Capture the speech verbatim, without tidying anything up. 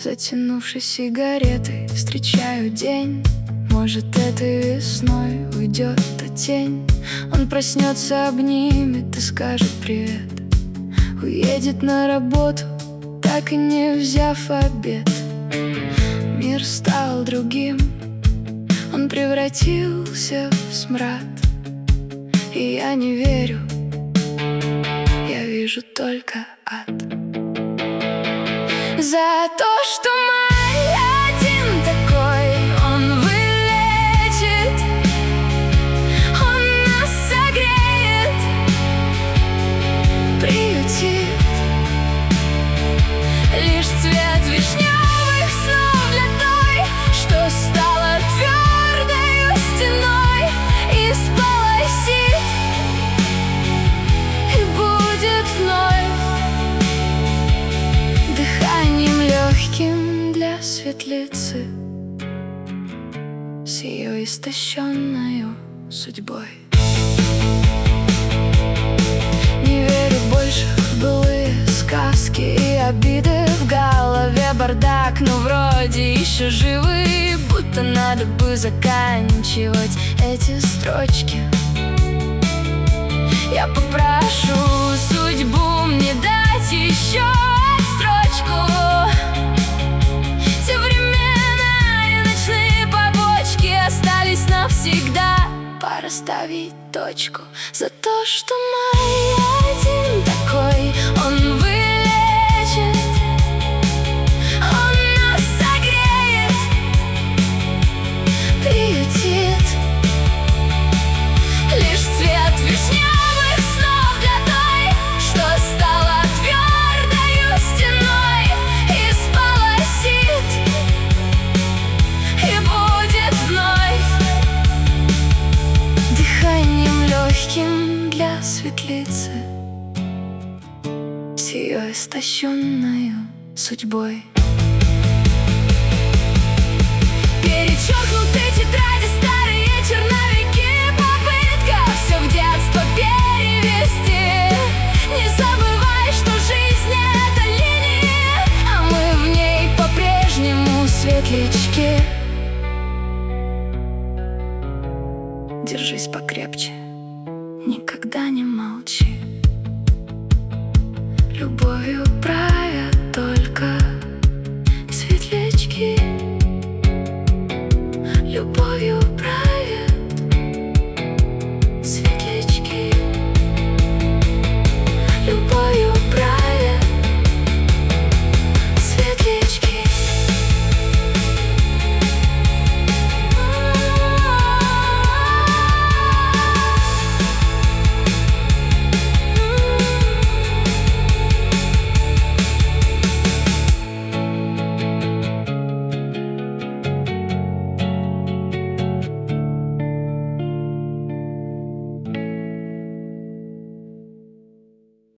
затянувшись сигаретой, встречаю день. Может, этой весной уйдет та тень. Он проснется, обнимет и скажет привет. Уедет на работу, так и не взяв обед. Мир стал другим, он превратился в смрад. И я не верю, я вижу только ад. За то, что май один такой, он вылечит, он нас согреет, приютит. Лишь цвет вишневых снов для той, что стала твердою стеной, и сполосит, и будет вновь дыханием легким для светлицы с ее истощенною судьбой. Не верю больше в былые сказки и обиды. В голове бардак, но вроде еще живы. Будто надо бы заканчивать эти строчки. Я попрошу судьбу мне дать еще отсрочку. Те времена и ночные побочки остались навсегда. Пора ставить точку. За то, что май один такой, он вылечит, он нас согреет, приютит. Лишь цвет вишневых снов для той, что стала твердою стеной, и сполосит, и будет вновь дыханием легким для светлицы с ее истощенною судьбой. Перечеркнуты тетради, старые черновики, попытка все в детство перевести. Не забывай, что жизнь — это линия, а мы в ней по-прежнему светлячки. Держись покрепче, никогда не молчи. Любовью правят только светлячки. Любовью